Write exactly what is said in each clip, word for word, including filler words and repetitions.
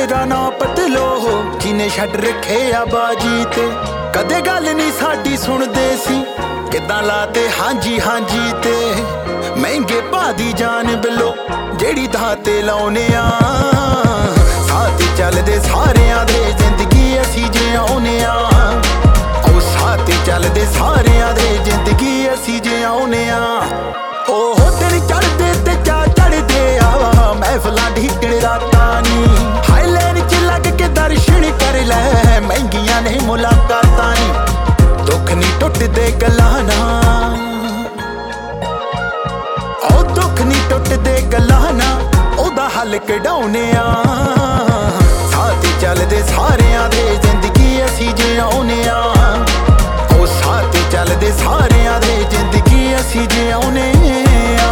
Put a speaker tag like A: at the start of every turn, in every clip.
A: मेरा ना पतलो हो जिने छड़ रखे आ बाजी ते कदे गल नहीं साडी सुनदे सी किदां लाते हांजी हांजी ते महंगे भाऽ दी जान बिलो जेड़ी धाऽ ते लाउने आ साथ चलदे सारियां दे जिंदगी असी जियाउने आ ओ साथ चलदे सारियां दे जिंदगी असी जियाउने आ ओ दिन चढ़दे ते चा चढ़दे आ महफिलां ढीकण रातां नी हाईलैंड च लग के दर्शन कर लै महंगियां ने मुलाकातां नी दुख नी टुटदे गल्लां नाल ओ दुख नी टुटदे गल्लां नाल ओदा हल कढाउने आ साथ चलदे सारियां दे जिंदगी असी जियाउने आ ओ साथ चलदे सारियां दे जिंदगी असी जियाउने आ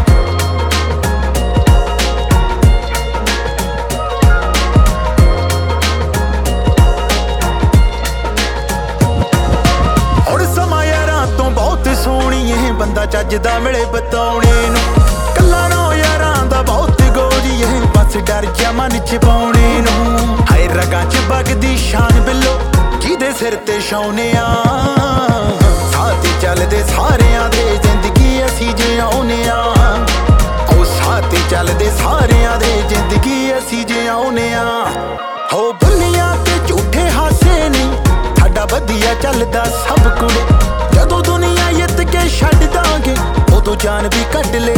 A: सोहणीए बंदा चजदा मिले बताउने नूं कल्ला नो यारां दा बहुत गोरीए बस डर जा मन च पाउने नूं हाय रगां च बगदी शान बिलो जिहदे सिर ते छाउने आ साथ चलदे सारियां दे जिंदगी असी जियाउने आ ओ साथ चलदे सारियां दे जिंदगी असी जियाउने आ हो बुलियां ते झूठे हासे नहीं साडा वधिया चलदा सब कुड़े जदों दुनिया जित के छड्ड दांगे उदों जान भी कढ ले